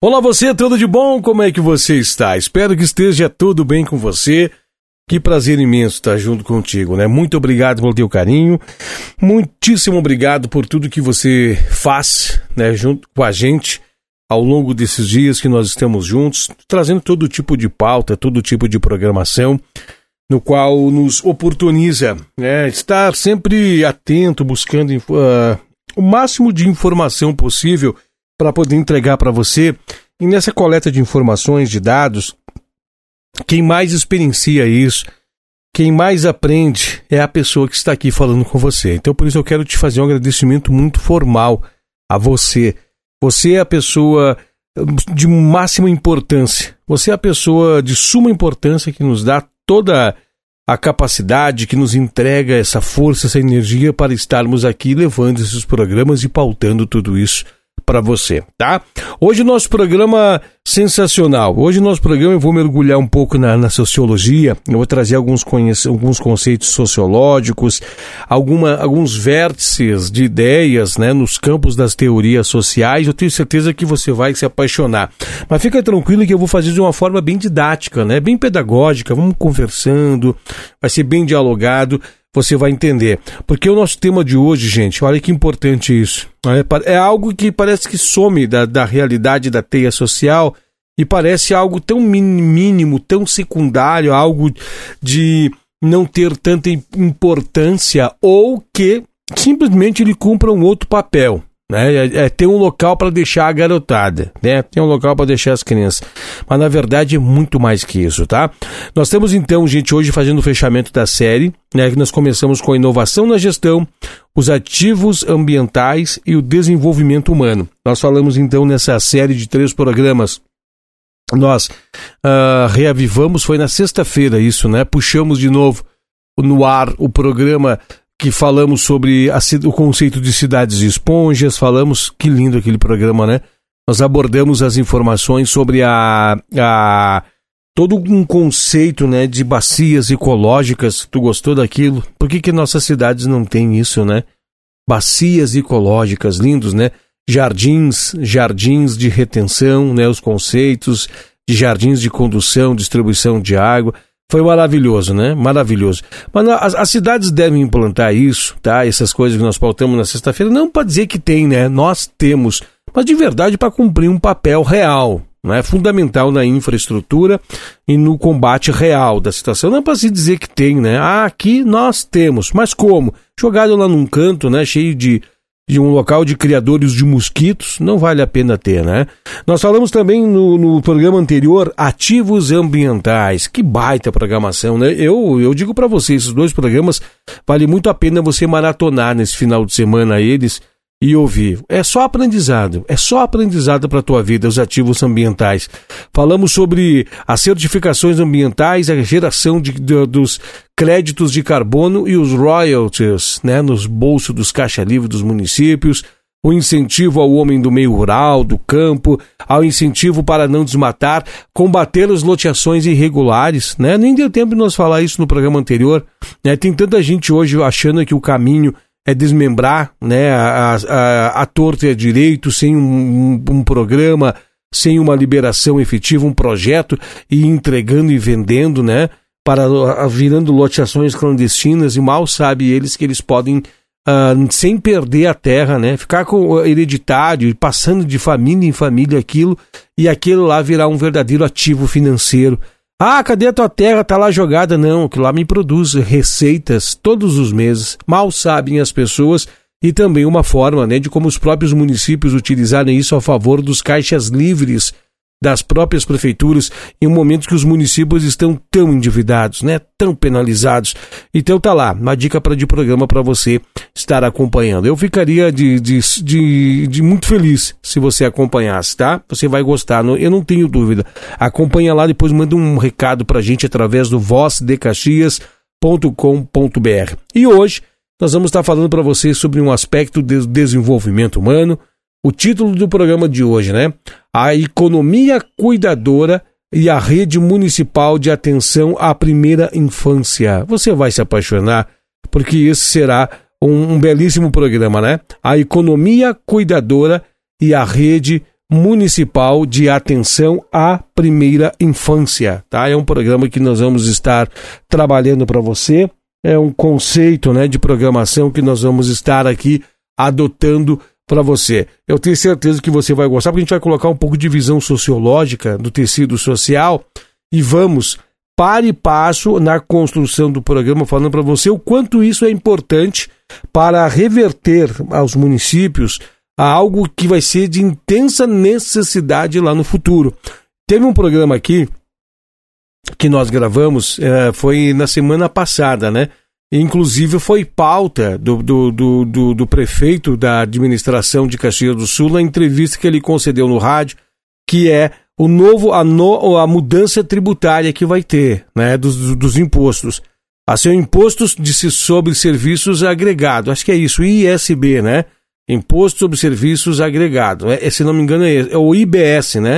Olá você, tudo de bom? Como é que você está? Espero que esteja tudo bem com você. Que prazer imenso estar junto contigo, né? Muito obrigado pelo teu carinho, muitíssimo obrigado por tudo que você faz, né, junto com a gente ao longo desses dias que nós estamos juntos, trazendo todo tipo de pauta, todo tipo de programação, no qual nos oportuniza, né, estar sempre atento, buscando o máximo de informação possível para poder entregar para você. E nessa coleta de informações, de dados, quem mais experiencia isso, quem mais aprende é a pessoa que está aqui falando com você. Então, por isso eu quero te fazer um agradecimento muito formal a você. Você é a pessoa de máxima importância. Você é a pessoa de suma importância que nos dá toda a capacidade, que nos entrega essa força, essa energia para estarmos aqui levando esses programas e pautando tudo isso para você, tá? Hoje o nosso programa sensacional. Hoje o nosso programa eu vou mergulhar um pouco na sociologia. Eu vou trazer alguns conceitos sociológicos, alguns vértices de ideias, né, nos campos das teorias sociais. Eu tenho certeza que você vai se apaixonar. Mas fica tranquilo que eu vou fazer de uma forma bem didática, né, bem pedagógica. Vamos conversando, vai ser bem dialogado. Você vai entender. Porque o nosso tema de hoje, gente, olha que importante isso. É algo que parece que some da realidade da teia social e parece algo tão mínimo, tão secundário, algo de não ter tanta importância ou que simplesmente ele cumpra um outro papel. Né? Ter um local para deixar a garotada, né? Tem um local para deixar as crianças, mas na verdade é muito mais que isso, tá? Nós estamos então, gente, hoje fazendo o fechamento da série, né? Que nós começamos com a inovação na gestão, os ativos ambientais e o desenvolvimento humano. Nós falamos então nessa série de 3 programas. Nós reavivamos, foi na sexta-feira isso, né? Puxamos de novo no ar o programa que falamos sobre o conceito de cidades de esponjas, falamos, que lindo aquele programa, né? Nós abordamos as informações sobre todo um conceito, né, de bacias ecológicas. Tu gostou daquilo? Por que nossas cidades não têm isso, né? Bacias ecológicas, lindos, né? Jardins de retenção, né? Os conceitos de jardins de condução, distribuição de água. Foi maravilhoso, né? Maravilhoso. Mas as cidades devem implantar isso, tá? Essas coisas que nós pautamos na sexta-feira, não para dizer que tem, né? Nós temos, mas de verdade para cumprir um papel real, né? Fundamental na infraestrutura e no combate real da situação. Não é para se dizer que tem, né? Aqui nós temos, mas como? Jogado lá num canto, né? Cheio de um local de criadores de mosquitos, não vale a pena ter, né? Nós falamos também no programa anterior, ativos ambientais. Que baita programação, né? Eu digo para você, esses 2 programas vale muito a pena você maratonar nesse final de semana eles e ouvir. É só aprendizado para a tua vida, os ativos ambientais. Falamos sobre as certificações ambientais, a geração dos créditos de carbono e os royalties, né, nos bolsos dos caixa-livre dos municípios, o incentivo ao homem do meio rural, do campo, ao incentivo para não desmatar, combater as loteações irregulares, né? Nem deu tempo de nós falar isso no programa anterior, né? Tem tanta gente hoje achando que o caminho é desmembrar, né, a torta e a direito, sem um programa, sem uma liberação efetiva, um projeto, e entregando e vendendo, né, virando loteações clandestinas, e mal sabe eles que eles podem, sem perder a terra, né, ficar com o hereditário, passando de família em família aquilo, e aquilo lá virar um verdadeiro ativo financeiro. Cadê a tua terra? Tá lá jogada. Não, que lá me produz receitas todos os meses. Mal sabem as pessoas, e também uma forma, né, de como os próprios municípios utilizarem isso a favor dos caixas livres das próprias prefeituras, em um momento que os municípios estão tão endividados, né, tão penalizados. Então tá lá, uma dica de programa para você estar acompanhando. Eu ficaria de muito feliz se você acompanhasse, tá? Você vai gostar, eu não tenho dúvida. Acompanha lá, depois manda um recado pra gente através do vozdecaxias.com.br. E hoje nós vamos estar falando para você sobre um aspecto do desenvolvimento humano. O título do programa de hoje, né? A economia cuidadora e a rede municipal de atenção à primeira infância. Você vai se apaixonar, porque esse será um belíssimo programa, né? A economia cuidadora e a rede Municipal de Atenção à Primeira Infância, tá? É um programa que nós vamos estar trabalhando para você, é um conceito, né, de programação que nós vamos estar aqui adotando para você. Eu tenho certeza que você vai gostar, porque a gente vai colocar um pouco de visão sociológica do tecido social e vamos para e passo na construção do programa, falando para você o quanto isso é importante para reverter aos municípios a algo que vai ser de intensa necessidade lá no futuro. Teve um programa aqui que nós gravamos, foi na semana passada, né? Inclusive foi pauta do prefeito da administração de Caxias do Sul, na entrevista que ele concedeu no rádio, que é a mudança tributária que vai ter, né, dos impostos. Assim, impostos sobre serviços agregados, acho que é isso, ISB, né? Imposto sobre Serviços Agregados, se não me engano é o IBS, né?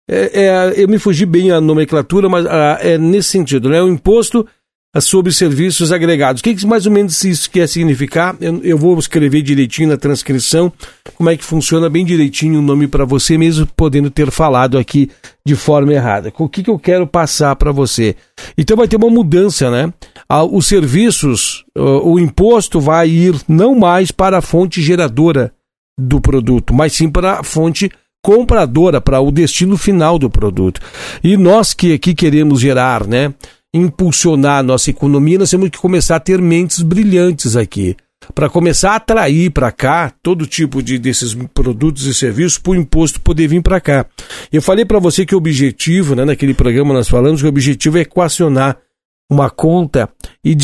Eu me fugi bem a nomenclatura, mas é nesse sentido, né? O Imposto sobre Serviços Agregados. O que mais ou menos isso quer significar? Eu vou escrever direitinho na transcrição como é que funciona bem direitinho o nome para você, mesmo podendo ter falado aqui de forma errada. O que eu quero passar para você? Então vai ter uma mudança, né? Os serviços, o imposto vai ir não mais para a fonte geradora do produto, mas sim para a fonte compradora, para o destino final do produto. E nós que aqui queremos gerar, né, impulsionar a nossa economia, nós temos que começar a ter mentes brilhantes aqui, para começar a atrair para cá todo tipo desses produtos e serviços para o imposto poder vir para cá. Eu falei para você que o objetivo, né, naquele programa nós falamos que o objetivo é equacionar uma conta e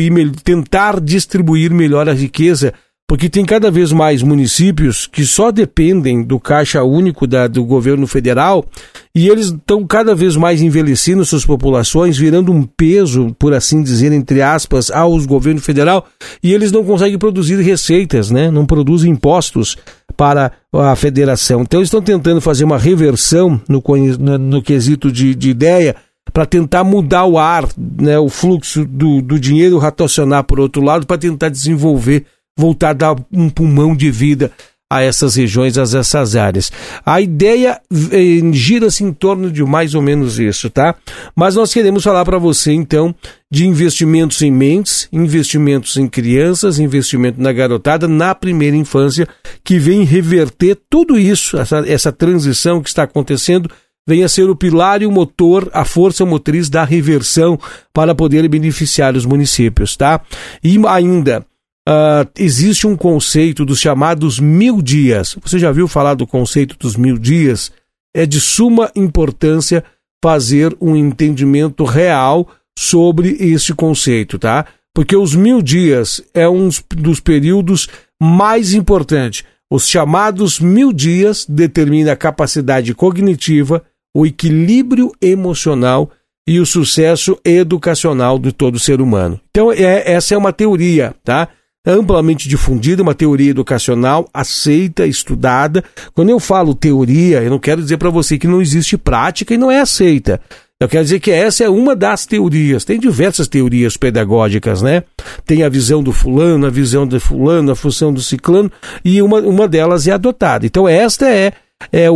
tentar distribuir melhor a riqueza, porque tem cada vez mais municípios que só dependem do caixa único do governo federal e eles estão cada vez mais envelhecendo suas populações, virando um peso, por assim dizer, entre aspas, ao governo federal, e eles não conseguem produzir receitas, né? Não produzem impostos para a federação. Então eles estão tentando fazer uma reversão no quesito de ideia, para tentar mudar o ar, né, o fluxo do dinheiro, racionar por outro lado, para tentar desenvolver, voltar a dar um pulmão de vida a essas regiões, a essas áreas. A ideia gira-se em torno de mais ou menos isso, tá? Mas nós queremos falar para você, então, de investimentos em mentes, investimentos em crianças, investimento na garotada, na primeira infância, que vem reverter tudo isso, essa transição que está acontecendo, venha ser o pilar e o motor, a força motriz da reversão para poder beneficiar os municípios, tá? E ainda, existe um conceito dos chamados 1000 dias. Você já viu falar do conceito dos 1000 dias? É de suma importância fazer um entendimento real sobre esse conceito, tá? Porque os 1000 dias é um dos períodos mais importantes. Os chamados 1000 dias determinam a capacidade cognitiva, o equilíbrio emocional e o sucesso educacional de todo ser humano. Então, essa é uma teoria, tá? Amplamente difundida, uma teoria educacional, aceita, estudada. Quando eu falo teoria, eu não quero dizer para você que não existe prática e não é aceita. Eu quero dizer que essa é uma das teorias. Tem diversas teorias pedagógicas, né? Tem a visão do fulano, a visão do fulano, a função do ciclano, e uma delas é adotada. Então, esta é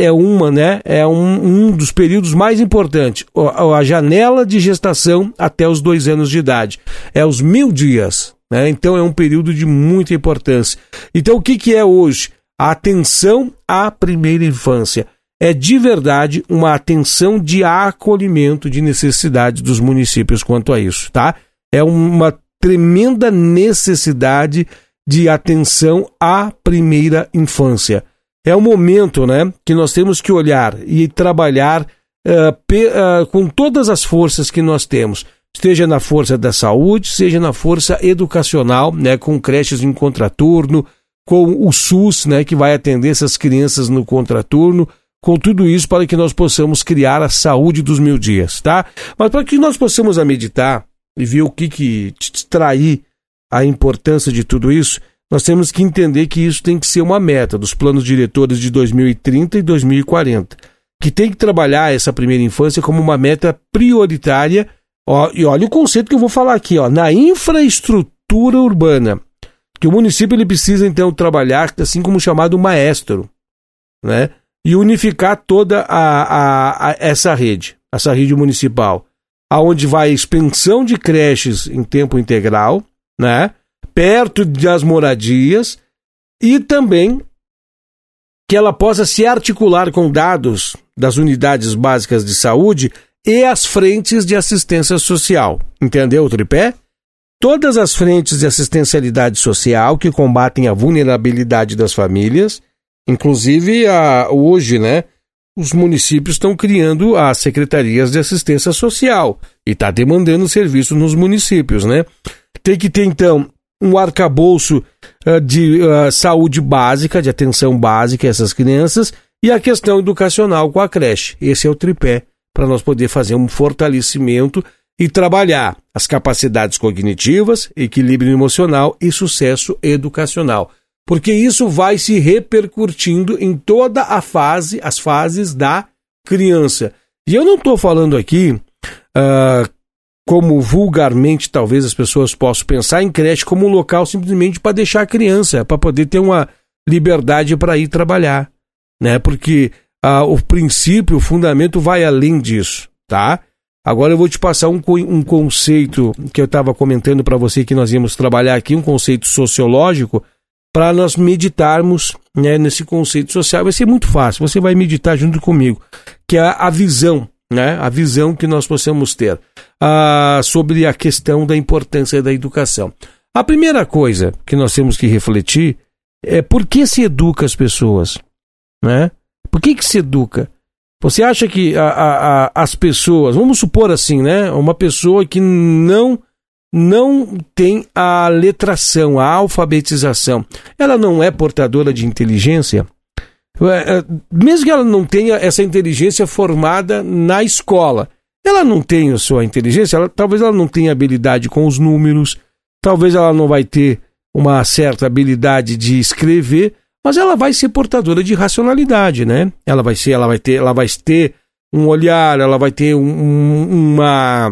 um dos períodos mais importantes, a janela de gestação até os 2 anos de idade, é os 1000 dias, né? Então é um período de muita importância. Então o que é hoje? A atenção à primeira infância é de verdade uma atenção de acolhimento de necessidade dos municípios quanto a isso, tá? É uma tremenda necessidade de atenção à primeira infância. É um momento, né, que nós temos que olhar e trabalhar com todas as forças que nós temos, seja na força da saúde, seja na força educacional, né, com creches em contraturno, com o SUS, né, que vai atender essas crianças no contraturno, com tudo isso para que nós possamos criar a saúde dos 1000 dias, tá? Mas para que nós possamos meditar e ver o que extrair a importância de tudo isso, nós temos que entender que isso tem que ser uma meta dos planos diretores de 2030 e 2040, que tem que trabalhar essa primeira infância como uma meta prioritária. E olha o conceito que eu vou falar aqui, na infraestrutura urbana, que o município ele precisa então trabalhar assim como chamado maestro, né? e unificar toda essa rede municipal, aonde vai a expansão de creches em tempo integral, né, perto das moradias, e também que ela possa se articular com dados das unidades básicas de saúde e as frentes de assistência social. Entendeu o tripé? Todas as frentes de assistencialidade social que combatem a vulnerabilidade das famílias, inclusive hoje, né, os municípios estão criando as secretarias de assistência social e está demandando serviço nos municípios, né? Tem que ter, então, um arcabouço de saúde básica, de atenção básica a essas crianças, e a questão educacional com a creche. Esse é o tripé para nós poder fazer um fortalecimento e trabalhar as capacidades cognitivas, equilíbrio emocional e sucesso educacional. Porque isso vai se repercutindo em toda as fases da criança. E eu não estou falando aqui, como vulgarmente talvez as pessoas possam pensar, em creche como um local simplesmente para deixar a criança, para poder ter uma liberdade para ir trabalhar, né? Porque o princípio, o fundamento vai além disso, tá? Agora eu vou te passar um conceito que eu estava comentando para você que nós íamos trabalhar aqui, um conceito sociológico, para nós meditarmos, né, nesse conceito social. Vai ser muito fácil, você vai meditar junto comigo, que é a visão, né, a visão que nós possamos ter sobre a questão da importância da educação. A primeira coisa que nós temos que refletir é por que se educa as pessoas, né? Por que se educa? Você acha que as pessoas, vamos supor assim, né, uma pessoa que não tem a letração, a alfabetização, ela não é portadora de inteligência? Mesmo que ela não tenha essa inteligência formada na escola, ela não tem a sua inteligência, talvez ela não tenha habilidade com os números, talvez ela não vai ter uma certa habilidade de escrever, mas ela vai ser portadora de racionalidade, né? Ela vai ter um olhar, ela vai ter uma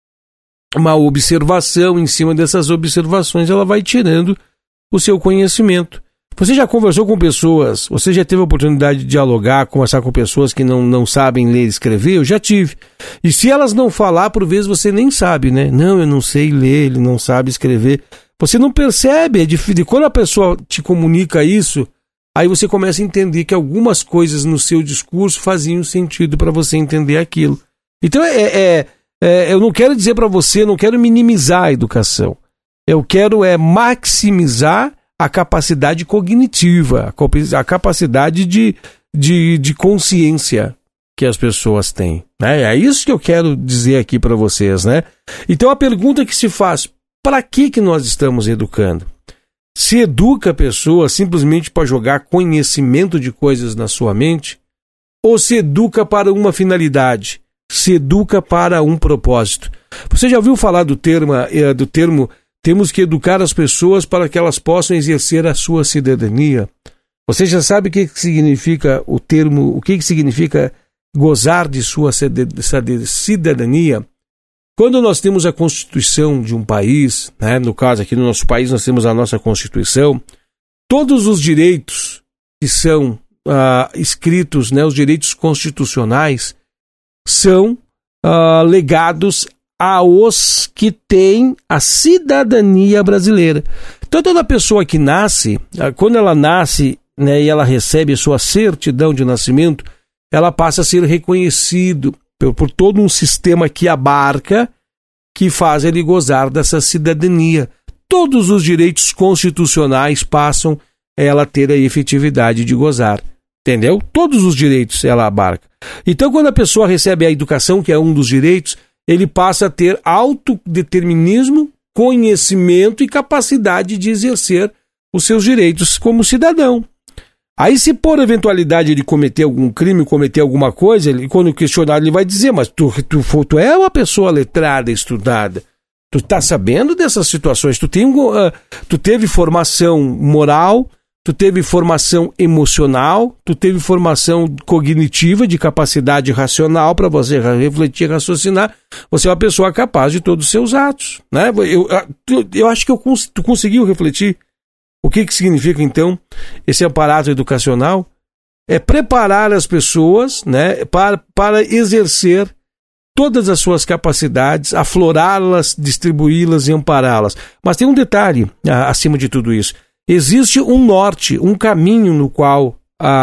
observação, em cima dessas observações ela vai tirando o seu conhecimento. Você já conversou com pessoas, você já teve a oportunidade de dialogar, conversar com pessoas que não sabem ler e escrever? Eu já tive. E se elas não falar, por vezes você nem sabe, né? Não, eu não sei ler, ele não sabe escrever. Você não percebe, é difícil. Quando a pessoa te comunica isso, aí você começa a entender que algumas coisas no seu discurso faziam sentido para você entender aquilo. Então eu não quero dizer para você, não quero minimizar a educação. Eu quero maximizar a capacidade cognitiva, a capacidade de consciência que as pessoas têm, né? É isso que eu quero dizer aqui para vocês, né? Então a pergunta que se faz, para que nós estamos educando? Se educa a pessoa simplesmente para jogar conhecimento de coisas na sua mente? Ou se educa para uma finalidade? Se educa para um propósito? Você já ouviu falar do termo temos que educar as pessoas para que elas possam exercer a sua cidadania? Você já sabe o que significa o termo, o que significa gozar de sua cidadania? Quando nós temos a Constituição de um país, né, no caso aqui no nosso país nós temos a nossa Constituição, todos os direitos que são escritos, né, os direitos constitucionais, são legados aos que têm a cidadania brasileira. Então toda pessoa que nasce, quando ela nasce, né, e ela recebe a sua certidão de nascimento, ela passa a ser reconhecido por todo um sistema que abarca, que faz ele gozar dessa cidadania. Todos os direitos constitucionais passam a ela ter a efetividade de gozar. Entendeu? Todos os direitos ela abarca. Então, quando a pessoa recebe a educação, que é um dos direitos, ele passa a ter autodeterminismo, conhecimento e capacidade de exercer os seus direitos como cidadão. Aí, se por eventualidade ele cometer algum crime, cometer alguma coisa, quando questionado, ele vai dizer, mas tu é uma pessoa letrada, estudada, tu está sabendo dessas situações, tu teve formação moral, tu teve formação emocional, tu teve formação cognitiva, de capacidade racional para você refletir, raciocinar, você é uma pessoa capaz de todos os seus atos, né? Eu acho que tu conseguiu refletir o que significa, então, esse aparato educacional? preparar as pessoas, né, para exercer todas as suas capacidades, aflorá-las, distribuí-las e ampará-las. Mas tem um detalhe acima de tudo isso. Existe um norte, um caminho no qual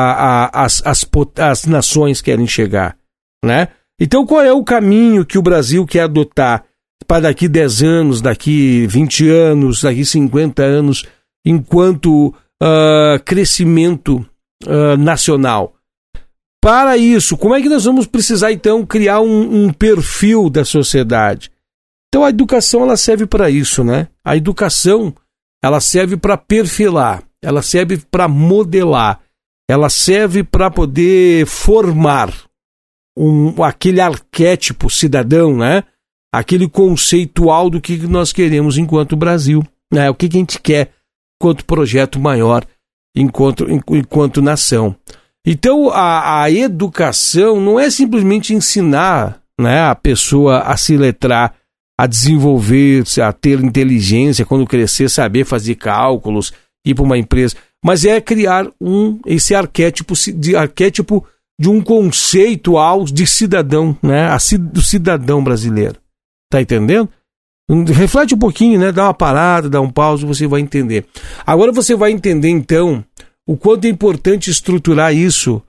as nações querem chegar, né? Então, qual é o caminho que o Brasil quer adotar para daqui 10 anos, daqui 20 anos, daqui 50 anos, enquanto crescimento nacional? Para isso, como é que nós vamos precisar, então, criar um perfil da sociedade? Então, a educação, ela serve para isso, né? A educação, ela serve para perfilar, ela serve para modelar, ela serve para poder formar aquele arquétipo cidadão, né? Aquele conceitual do que nós queremos enquanto Brasil, né? O que a gente quer enquanto projeto maior, enquanto nação. Então, a educação não é simplesmente ensinar, né, a pessoa a se letrar, a desenvolver-se, a ter inteligência, quando crescer, saber fazer cálculos, ir para uma empresa, mas é criar esse arquétipo de um conceito de cidadão, né, do cidadão brasileiro. Tá entendendo? Reflete um pouquinho, né, dá uma parada, dá um pause, você vai entender. Agora você vai entender, então, o quanto é importante estruturar isso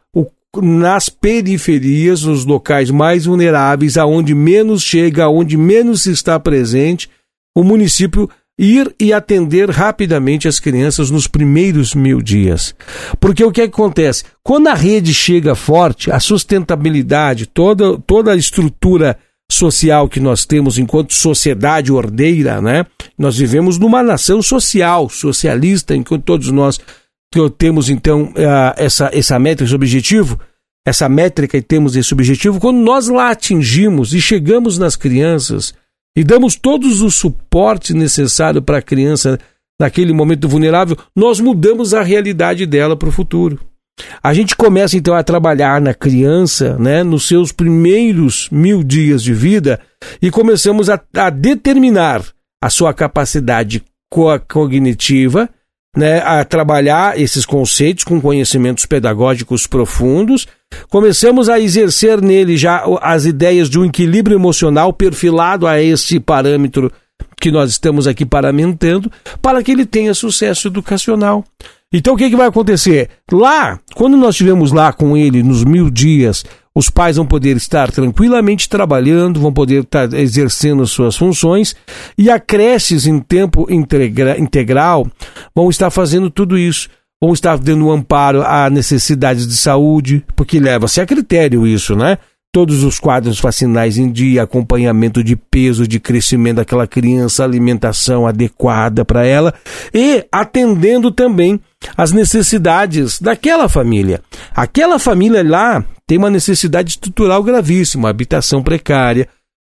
nas periferias, nos locais mais vulneráveis, aonde menos chega, aonde menos se está presente, o município ir e atender rapidamente as crianças nos primeiros 1000 dias. Porque o que acontece? Quando a rede chega forte, a sustentabilidade, toda a estrutura social que nós temos enquanto sociedade ordeira, né? Nós vivemos numa nação socialista, enquanto todos nós temos, então, essa métrica, esse objetivo, essa métrica e temos esse objetivo, quando nós lá atingimos e chegamos nas crianças e damos todos os suportes necessários para a criança naquele momento vulnerável, nós mudamos a realidade dela para o futuro. A gente começa, então, a trabalhar na criança, né, nos seus primeiros 1000 dias de vida e começamos a determinar a sua capacidade cognitiva, né, a trabalhar esses conceitos com conhecimentos pedagógicos profundos, começamos a exercer nele já as ideias de um equilíbrio emocional perfilado a esse parâmetro que nós estamos aqui paramentando, para que ele tenha sucesso educacional. Então o que vai acontecer? Lá, quando nós estivermos lá com ele nos 1000 dias, os pais vão poder estar tranquilamente trabalhando, vão poder estar exercendo as suas funções, e a creches em tempo integral vão estar fazendo tudo isso. Vão estar dando um amparo a necessidades de saúde, porque leva-se a critério isso, né? Todos os quadros vacinais em dia, acompanhamento de peso, de crescimento daquela criança, alimentação adequada para ela, e atendendo também as necessidades daquela família. Aquela família lá tem uma necessidade estrutural gravíssima, habitação precária,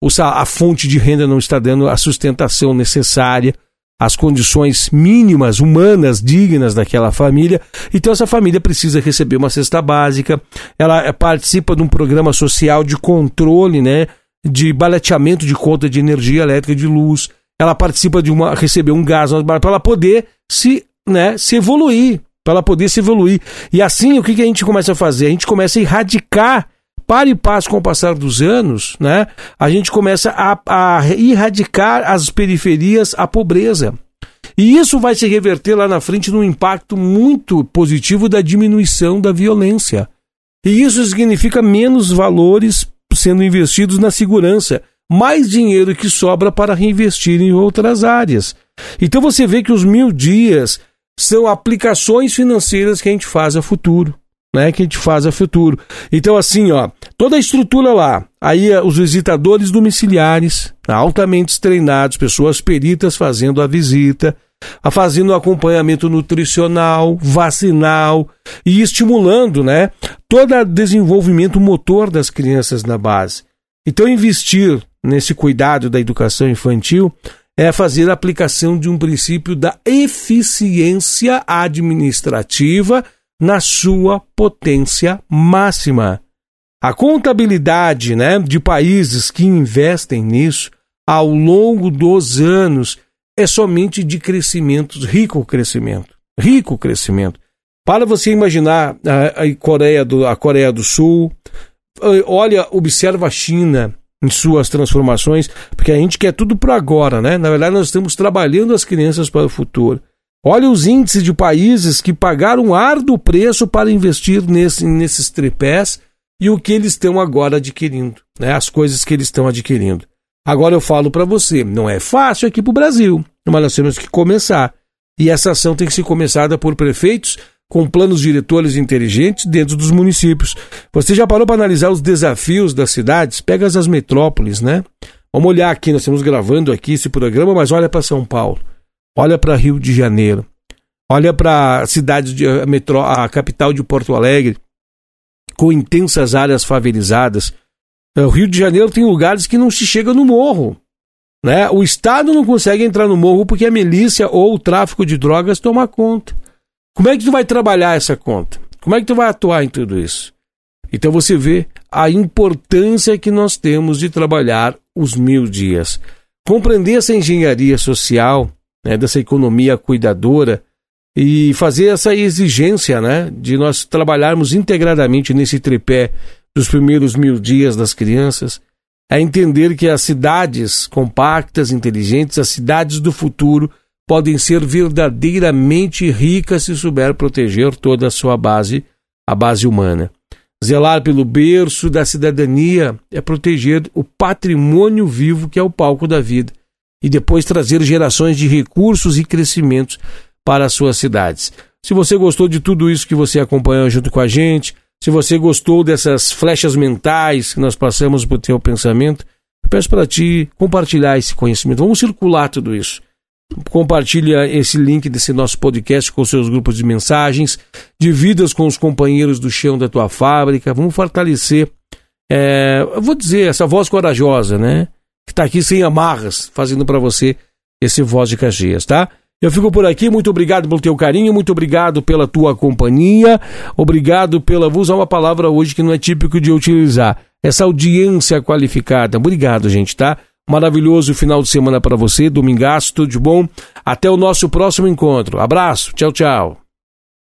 a fonte de renda não está dando a sustentação necessária, as condições mínimas, humanas, dignas daquela família. Então essa família precisa receber uma cesta básica, ela participa de um programa social de controle, né, de barateamento de conta de energia elétrica e de luz, ela participa de receber um gás para ela poder se evoluir, para ela poder se evoluir. E assim, o que a gente começa a fazer? A gente começa a erradicar, para e passo com o passar dos anos, né? A gente começa a erradicar as periferias, a pobreza. E isso vai se reverter lá na frente num impacto muito positivo da diminuição da violência. E isso significa menos valores sendo investidos na segurança, mais dinheiro que sobra para reinvestir em outras áreas. Então você vê que os 1000 dias são aplicações financeiras que a gente faz a futuro. Né, que a gente faz a futuro. Então assim, toda a estrutura lá, aí os visitadores domiciliares, altamente treinados, pessoas peritas fazendo a visita, fazendo o acompanhamento nutricional, vacinal e estimulando, né, todo o desenvolvimento motor das crianças na base. Então investir nesse cuidado da educação infantil é fazer a aplicação de um princípio da eficiência administrativa na sua potência máxima. A contabilidade, né, de países que investem nisso ao longo dos anos é somente de crescimento, rico crescimento. Para você imaginar a Coreia do Sul, observa a China em suas transformações, porque a gente quer tudo para agora, né? Na verdade, nós estamos trabalhando as crianças para o futuro. Olha os índices de países que pagaram um árduo preço para investir nesses tripés e o que eles estão agora adquirindo, né? As coisas que eles estão adquirindo. Agora eu falo para você, não é fácil aqui para o Brasil, mas nós temos que começar. E essa ação tem que ser começada por prefeitos com planos diretores inteligentes dentro dos municípios. Você já parou para analisar os desafios das cidades? Pega as metrópoles, né? Vamos olhar aqui, nós estamos gravando aqui esse programa, mas olha para São Paulo, olha para Rio de Janeiro, olha para a cidade a capital de Porto Alegre, com intensas áreas favelizadas. O Rio de Janeiro tem lugares que não se chega no morro, né? O Estado não consegue entrar no morro porque a milícia ou o tráfico de drogas toma conta. Como é que tu vai trabalhar essa conta? Como é que tu vai atuar em tudo isso? Então você vê a importância que nós temos de trabalhar os 1000 dias. Compreender essa engenharia social, né, dessa economia cuidadora e fazer essa exigência, né, de nós trabalharmos integradamente nesse tripé dos primeiros 1000 dias das crianças, é entender que as cidades compactas, inteligentes, as cidades do futuro podem ser verdadeiramente ricas se souber proteger toda a sua base, a base humana. Zelar pelo berço da cidadania é proteger o patrimônio vivo que é o palco da vida e depois trazer gerações de recursos e crescimentos para as suas cidades. Se você gostou de tudo isso que você acompanhou junto com a gente, se você gostou dessas flechas mentais que nós passamos para o teu pensamento, eu peço para ti compartilhar esse conhecimento. Vamos circular tudo isso. Compartilha esse link desse nosso podcast com seus grupos de mensagens, dividas com os companheiros do chão da tua fábrica. Vamos fortalecer, eu vou dizer, essa voz corajosa, né? Que está aqui sem amarras, fazendo para você esse Voz de Caxias, tá? Eu fico por aqui, muito obrigado pelo teu carinho, muito obrigado pela tua companhia, obrigado vou usar uma palavra hoje que não é típico de eu utilizar, essa audiência qualificada. Obrigado, gente, tá? Maravilhoso final de semana para você, domingaço, tudo de bom. Até o nosso próximo encontro. Abraço, tchau, tchau.